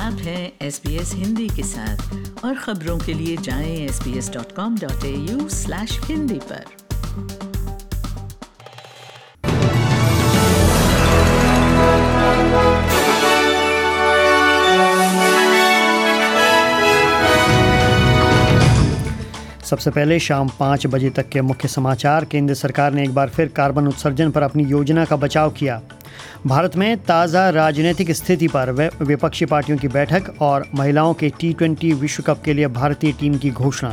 आप हैं SBS हिंदी के साथ और खबरों के लिए जाएं sbs.com.au/hindi पर। सबसे पहले शाम 5 बजे तक के मुख्य समाचार। केंद्र सरकार ने एक बार फिर कार्बन उत्सर्जन पर अपनी योजना का बचाव किया। भारत में ताज़ा राजनीतिक स्थिति पर विपक्षी पार्टियों की बैठक और महिलाओं के T20 विश्व कप के लिए भारतीय टीम की घोषणा।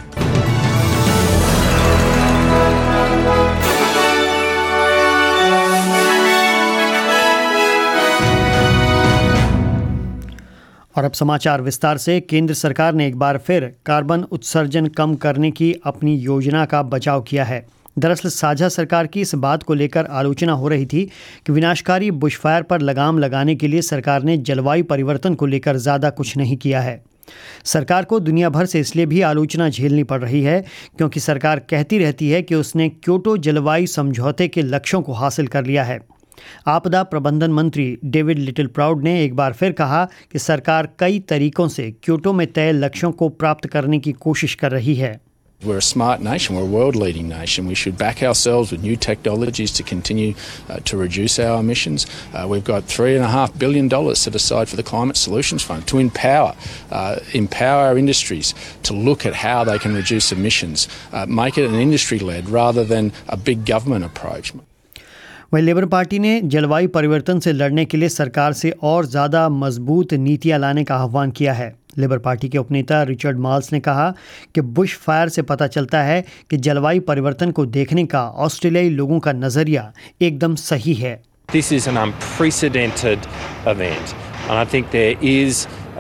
और अब समाचार विस्तार से। केंद्र सरकार ने एक बार फिर कार्बन उत्सर्जन कम करने की अपनी योजना का बचाव किया है। दरअसल साझा सरकार की इस बात को लेकर आलोचना हो रही थी कि विनाशकारी बुशफायर पर लगाम लगाने के लिए सरकार ने जलवायु परिवर्तन को लेकर ज़्यादा कुछ नहीं किया है। सरकार को दुनिया भर से इसलिए भी आलोचना झेलनी पड़ रही है क्योंकि सरकार कहती रहती है कि उसने क्योटो जलवायु समझौते के लक्ष्यों को हासिल कर लिया है। आपदा प्रबंधन मंत्री डेविड लिटिल प्राउड ने एक बार फिर कहा कि सरकार कई तरीकों से क्योटो में तय लक्ष्यों को प्राप्त करने की कोशिश कर रही है। We're a smart nation, we're a world-leading nation. We should back ourselves with new technologies to continue to reduce our emissions. We've got $3.5 billion set aside for the Climate Solutions Fund to empower our industries to look at how they can reduce emissions, make it an industry-led rather than a big government approach. वहीं Labour Party ने जलवायु परिवर्तन से लड़ने के लिए सरकार से और ज़्यादा मजबूत नीतियां लाने का आह्वान किया है। लेबर पार्टी के उपनेता रिचर्ड माल्स ने कहा कि बुश फायर से पता चलता है कि जलवायु परिवर्तन को देखने का ऑस्ट्रेलियाई लोगों का नज़रिया एकदम सही है। This is an unprecedented event and I think there is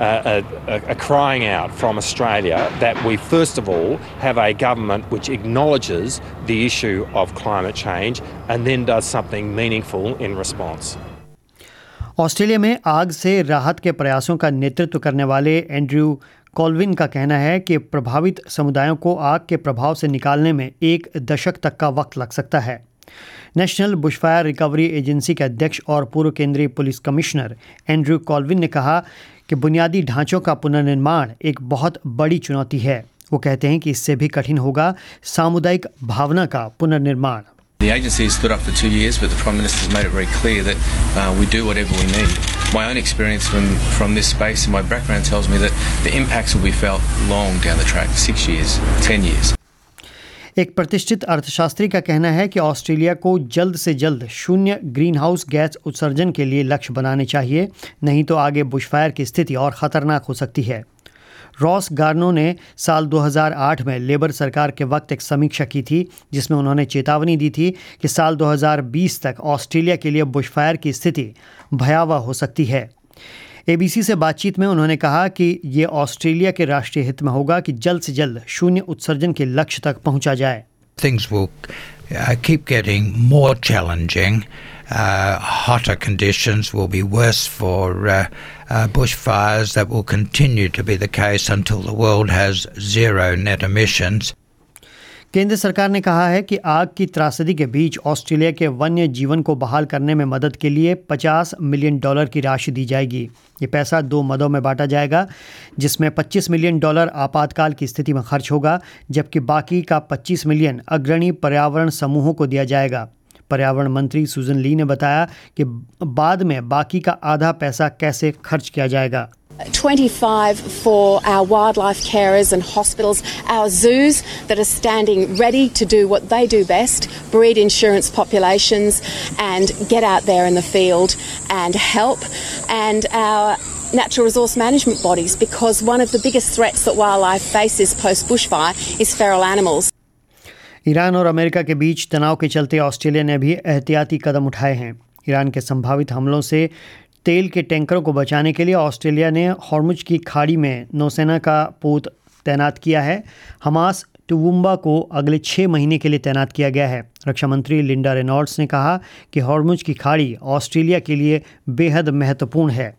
a crying out from Australia that we first of all have a government which acknowledges the issue of climate change and then does something meaningful in response. Australia में आग से राहत के प्रयासों का नेतृत्व करने वाले एंड्रयू कॉल्विन का कहना है कि प्रभावित समुदायों को आग के प्रभाव से निकालने में 1 दशक तक का वक्त लग सकता है। नेशनल बुशफायर रिकवरी एजेंसी के अध्यक्ष और पूर्व केंद्रीय पुलिस कमिश्नर एंड्रयू कॉल्विन ने कहा कि बुनियादी ढांचों का पुनर्निर्माण एक बहुत बड़ी चुनौती है। वो कहते हैं कि इससे भी कठिन होगा सामुदायिक भावना का पुनर्निर्माण। The agency has stood up for 2 years, but the Prime Minister has made it very clear that we do whatever we need. My own experience from this space and my background tells me that the impacts will be felt long down the track, 6 years, 10 years. एक प्रतिष्ठित अर्थशास्त्री का कहना है कि Australia को जल्द से जल्द शून्य ग्रीन हाउस गैस उत्सर्जन के लिए लक्ष्य बनाने चाहिए, नहीं तो आगे बुशफायर की स्थिति और ख़तरनाक हो सकती है। रॉस गार्नो ने साल 2008 में लेबर सरकार के वक्त एक समीक्षा की थी जिसमें उन्होंने चेतावनी दी थी कि साल 2020 तक ऑस्ट्रेलिया के लिए बुशफायर की स्थिति भयावह हो सकती है। ABC से बातचीत में उन्होंने कहा कि ये ऑस्ट्रेलिया के राष्ट्रीय हित में होगा कि जल्द से जल्द शून्य उत्सर्जन के लक्ष्य तक पहुंचा जाए। Things will keep getting more challenging. Hotter conditions will be worse for bushfires. That will continue to be the case until the world has zero net emissions. केंद्र सरकार ने कहा है कि आग की त्रासदी के बीच ऑस्ट्रेलिया के वन्य जीवन को बहाल करने में मदद के लिए $50 मिलियन की राशि दी जाएगी। ये पैसा 2 मदों में बांटा जाएगा, जिसमें $25 मिलियन आपातकाल की स्थिति में खर्च होगा, जबकि बाकी का $25 मिलियन अग्रणी पर्यावरण समूहों को दिया जाएगा। पर्यावरण मंत्री सुजन ली ने बताया कि बाद में बाकी का आधा पैसा कैसे खर्च किया जाएगा। 25 for our wildlife carers and hospitals, our zoos that are standing ready to do what they do best, breed insurance populations and get out there in the field and help, and our natural resource management bodies, because one of the biggest threats that wildlife faces post bushfire is feral animals. Iran और America के बीच तनाव के चलते Australia ने भी एहतियाती कदम उठाए हैं। ईरान के संभावित हमलों से तेल के टैंकरों को बचाने के लिए ऑस्ट्रेलिया ने हॉर्मुज की खाड़ी में नौसेना का पोत तैनात किया है। हमास टुवुम्बा को अगले 6 महीने के लिए तैनात किया गया है। रक्षा मंत्री लिंडा रेनॉल्ड्स ने कहा कि हॉर्मुज की खाड़ी ऑस्ट्रेलिया के लिए बेहद महत्वपूर्ण है।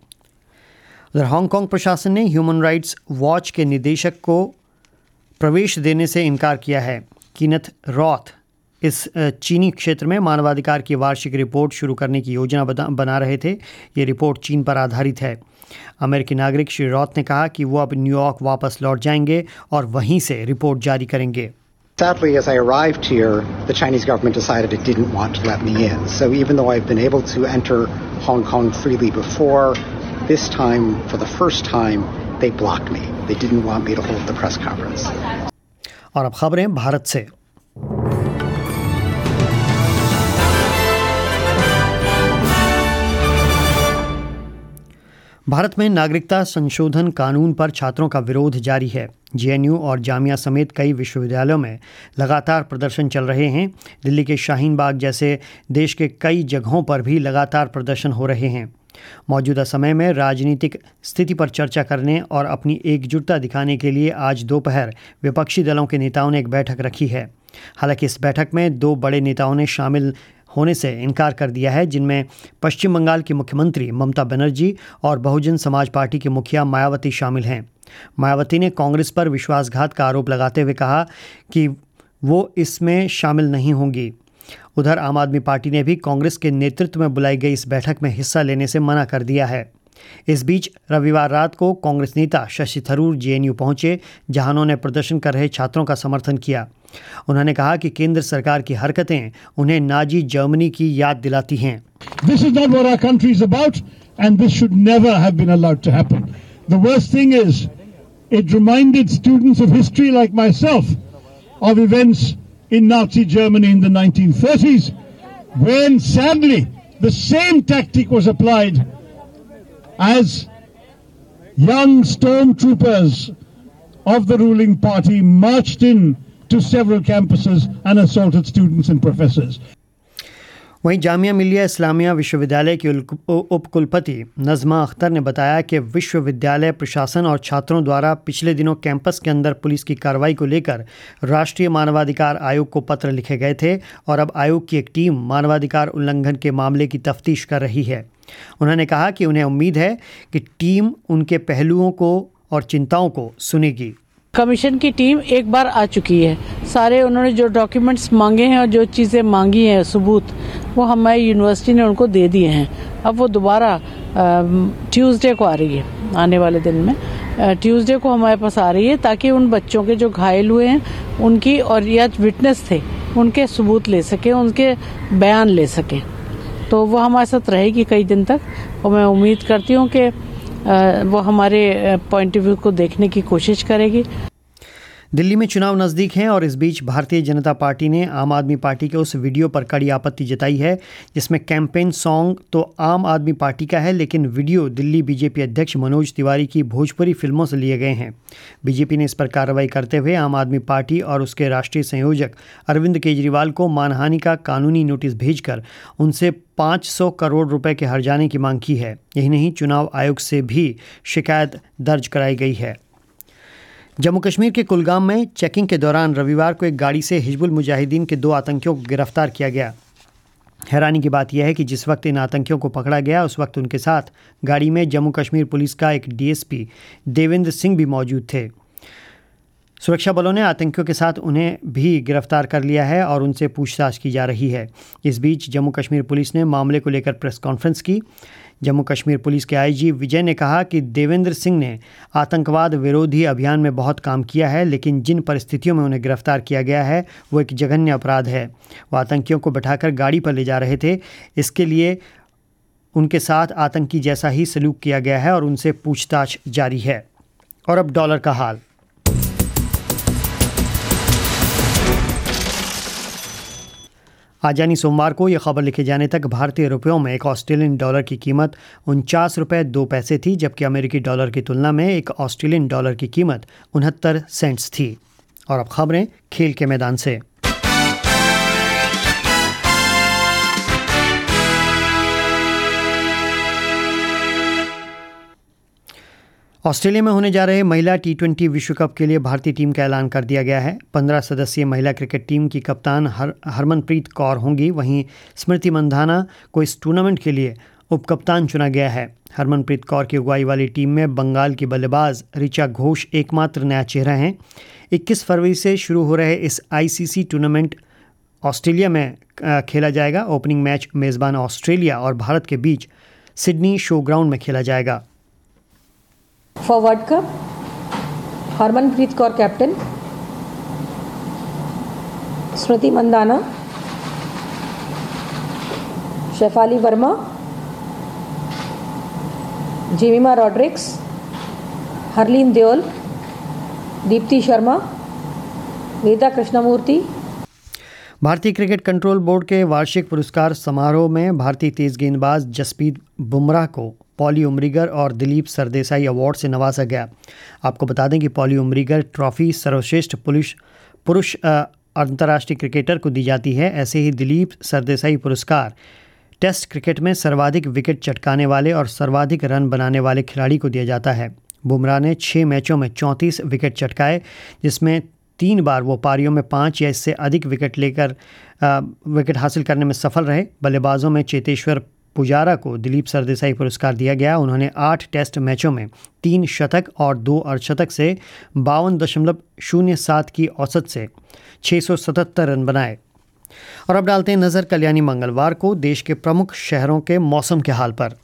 उधर हांगकांग प्रशासन ने ह्यूमन राइट्स वॉच के निदेशक को प्रवेश देने से इनकार किया है। कीनथ रॉथ इस चीनी क्षेत्र में मानवाधिकार की वार्षिक रिपोर्ट शुरू करने की योजना बना रहे थे। ये रिपोर्ट चीन पर आधारित है। अमेरिकी नागरिक श्री रॉथ ने कहा कि वो अब न्यूयॉर्क वापस लौट जाएंगे और वहीं से रिपोर्ट जारी करेंगे। Sadly, as I arrived here, the Chinese government decided it didn't want to let me in. So even though I've been able to enter Hong Kong freely before, this time, for the first time, they blocked me. They didn't want me to hold the press conference. और अब खबरें भारत से। भारत में नागरिकता संशोधन कानून पर छात्रों का विरोध जारी है। जेएनयू और जामिया समेत कई विश्वविद्यालयों में लगातार प्रदर्शन चल रहे हैं। दिल्ली के शाहीन बाग जैसे देश के कई जगहों पर भी लगातार प्रदर्शन हो रहे हैं। मौजूदा समय में राजनीतिक स्थिति पर चर्चा करने और अपनी एकजुटता दिखाने के लिए आज दोपहर विपक्षी दलों के नेताओं ने एक बैठक रखी है। हालांकि इस बैठक में दो बड़े नेताओं ने शामिल होने से इनकार कर दिया है, जिनमें पश्चिम बंगाल की मुख्यमंत्री ममता बनर्जी और बहुजन समाज पार्टी के मुखिया मायावती शामिल हैं। मायावती ने कांग्रेस पर विश्वासघात का आरोप लगाते हुए कहा कि वो इसमें शामिल नहीं होंगी। उधर आम आदमी पार्टी ने भी कांग्रेस के नेतृत्व में बुलाई गई इस बैठक में हिस्सा लेने से मना कर दिया है। इस बीच रविवार रात को कांग्रेस नेता शशि थरूर जेएनयू पहुंचे, जहां उन्होंने प्रदर्शन कर रहे छात्रों का समर्थन किया। उन्होंने कहा कि केंद्र सरकार की हरकतें उन्हें नाजी जर्मनी की याद दिलाती हैं। This is not what our country is about, and this should never have been allowed to happen. The worst thing is, it reminded students of history like myself of events in Nazi Germany in the 1930s, when sadly the same tactic was applied as young stormtroopers of the ruling party marched in to several campuses and assaulted students and professors. वहीं जामिया मिलिया इस्लामिया विश्वविद्यालय के उपकुलपति नज़मा अख्तर ने बताया कि विश्वविद्यालय प्रशासन और छात्रों द्वारा पिछले दिनों कैंपस के अंदर पुलिस की कार्रवाई को लेकर राष्ट्रीय मानवाधिकार आयोग को पत्र लिखे गए थे और अब आयोग की एक टीम मानवाधिकार उल्लंघन के मामले की तफ्तीश कर रही है। उन्होंने कहा कि उन्हें उम्मीद है कि टीम उनके पहलुओं को और चिंताओं को सुनेगी। कमीशन की टीम एक बार आ चुकी है। सारे उन्होंने जो डॉक्यूमेंट्स मांगे हैं और जो चीज़ें मांगी हैं सबूत, वो हमारी यूनिवर्सिटी ने उनको दे दिए हैं। अब वो दोबारा ट्यूसडे को आ रही है, आने वाले दिन में ट्यूसडे को हमारे पास आ रही है, ताकि उन बच्चों के जो घायल हुए हैं उनकी और या विटनेस थे उनके सबूत ले सकें, उनके बयान ले सकें। तो वो हमारे साथ रहेगी कई दिन तक और मैं उम्मीद करती हूँ कि वो हमारे पॉइंट ऑफ व्यू को देखने की कोशिश करेगी। दिल्ली में चुनाव नज़दीक हैं और इस बीच भारतीय जनता पार्टी ने आम आदमी पार्टी के उस वीडियो पर कड़ी आपत्ति जताई है जिसमें कैंपेन सॉन्ग तो आम आदमी पार्टी का है, लेकिन वीडियो दिल्ली बीजेपी अध्यक्ष मनोज तिवारी की भोजपुरी फिल्मों से लिए गए हैं। बीजेपी ने इस पर कार्रवाई करते हुए आम आदमी पार्टी और उसके राष्ट्रीय संयोजक अरविंद केजरीवाल को मानहानि का कानूनी नोटिस भेजकर उनसे 500 करोड़ रुपए के हर्जाने की मांग की है। यही नहीं, चुनाव आयोग से भी शिकायत दर्ज कराई गई है। जम्मू कश्मीर के कुलगाम में चेकिंग के दौरान रविवार को एक गाड़ी से हिजबुल मुजाहिदीन के 2 आतंकियों को गिरफ्तार किया गया। हैरानी की बात यह है कि जिस वक्त इन आतंकियों को पकड़ा गया उस वक्त उनके साथ गाड़ी में जम्मू कश्मीर पुलिस का एक डीएसपी देवेंद्र सिंह भी मौजूद थे। सुरक्षा बलों ने आतंकियों के साथ उन्हें भी गिरफ्तार कर लिया है और उनसे पूछताछ की जा रही है। इस बीच जम्मू कश्मीर पुलिस ने मामले को लेकर प्रेस कॉन्फ्रेंस की। जम्मू कश्मीर पुलिस के आईजी विजय ने कहा कि देवेंद्र सिंह ने आतंकवाद विरोधी अभियान में बहुत काम किया है, लेकिन जिन परिस्थितियों में उन्हें गिरफ्तार किया गया है वो एक जघन्य अपराध है। वो आतंकियों को बैठाकर गाड़ी पर ले जा रहे थे, इसके लिए उनके साथ आतंकी जैसा ही सलूक किया गया है और उनसे पूछताछ जारी है। और अब डॉलर का हाल। आज यानी सोमवार को यह खबर लिखे जाने तक भारतीय रुपयों में एक ऑस्ट्रेलियन डॉलर की कीमत 49 रुपये 2 पैसे थी, जबकि अमेरिकी डॉलर की तुलना में एक ऑस्ट्रेलियन डॉलर की कीमत 69 सेंट्स थी। और अब खबरें खेल के मैदान से। ऑस्ट्रेलिया में होने जा रहे महिला T20 विश्व कप के लिए भारतीय टीम का ऐलान कर दिया गया है। 15 सदस्यीय महिला क्रिकेट टीम की कप्तान हरमनप्रीत कौर होंगी। वहीं स्मृति मंधाना को इस टूर्नामेंट के लिए उपकप्तान चुना गया है। हरमनप्रीत कौर की अगुवाई वाली टीम में बंगाल की बल्लेबाज ऋचा घोष एकमात्र नया चेहरा हैं। 21 फरवरी से शुरू हो रहे इस ICC टूर्नामेंट ऑस्ट्रेलिया में खेला जाएगा। ओपनिंग मैच मेज़बान ऑस्ट्रेलिया और भारत के बीच सिडनी शो ग्राउंड में खेला जाएगा। For World Cup, Harmanpreet Kaur captain, Smriti Mandhana, Shafali Verma, Jemimah Rodrigues, Harleen Deol, Deepti Sharma, Veda Krishnamurthy. भारतीय क्रिकेट कंट्रोल बोर्ड के वार्षिक पुरस्कार समारोह में भारतीय तेज गेंदबाज जसप्रीत बुमराह को पॉली उमरीगर और दिलीप सरदेसाई अवार्ड से नवाजा गया। आपको बता दें कि पॉली उमरीगर ट्रॉफी सर्वश्रेष्ठ पुरुष अंतर्राष्ट्रीय क्रिकेटर को दी जाती है। ऐसे ही दिलीप सरदेसाई पुरस्कार टेस्ट क्रिकेट में सर्वाधिक विकेट चटकाने वाले और सर्वाधिक रन बनाने वाले खिलाड़ी को दिया जाता है। बुमराह ने 6 मैचों में 34 विकेट चटकाए, जिसमें 3 बार वो पारियों में 5 या इससे अधिक विकेट हासिल करने में सफल रहे। बल्लेबाजों में चेतेश्वर पुजारा को दिलीप सरदेसाई पुरस्कार दिया गया। उन्होंने 8 टेस्ट मैचों में 3 शतक और 2 अर्धशतक से 52.07 की औसत से 677 रन बनाए। और अब डालते हैं नज़र कल्याणी मंगलवार को देश के प्रमुख शहरों के मौसम के हाल पर।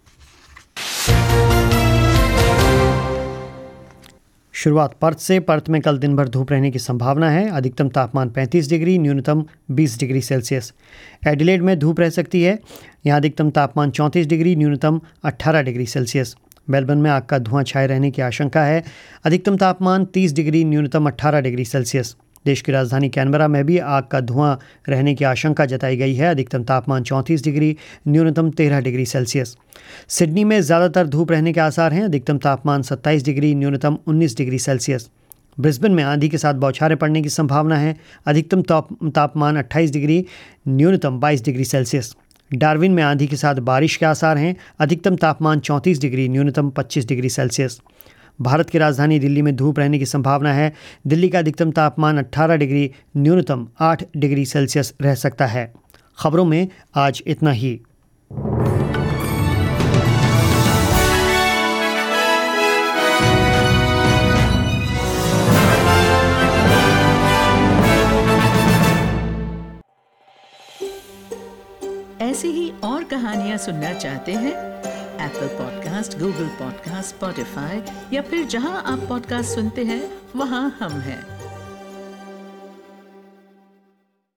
शुरुआत पर्थ से। पर्थ में कल दिन भर धूप रहने की संभावना है। अधिकतम तापमान 35 डिग्री, न्यूनतम 20 डिग्री सेल्सियस। एडिलेड में धूप रह सकती है। यहाँ अधिकतम तापमान 34 डिग्री, न्यूनतम 18 डिग्री सेल्सियस। मेलबर्न में आग का धुआं छाए रहने की आशंका है। अधिकतम तापमान 30 डिग्री, न्यूनतम 18 डिग्री सेल्सियस। देश की राजधानी कैनबरा में भी आग का धुआं रहने की आशंका जताई गई है। अधिकतम तापमान 34 डिग्री, न्यूनतम 13 डिग्री सेल्सियस। सिडनी में ज़्यादातर धूप रहने के आसार हैं। अधिकतम तापमान 27 डिग्री, न्यूनतम 19 डिग्री सेल्सियस। ब्रिस्बेन में आंधी के साथ बौछारें पड़ने की संभावना है। अधिकतम तापमान 28 डिग्री, न्यूनतम 22 डिग्री सेल्सियस। डार्विन में आंधी के साथ बारिश के आसार हैं। अधिकतम तापमान 34 डिग्री, न्यूनतम 25 डिग्री सेल्सियस। भारत की राजधानी दिल्ली में धूप रहने की संभावना है। दिल्ली का अधिकतम तापमान 18 डिग्री, न्यूनतम 8 डिग्री सेल्सियस रह सकता है। खबरों में आज इतना ही। ऐसी ही और कहानियाँ सुनना चाहते हैं? Apple podcast, Google podcast, Spotify या फिर जहां आप पॉडकास्ट सुनते हैं वहां हम हैं।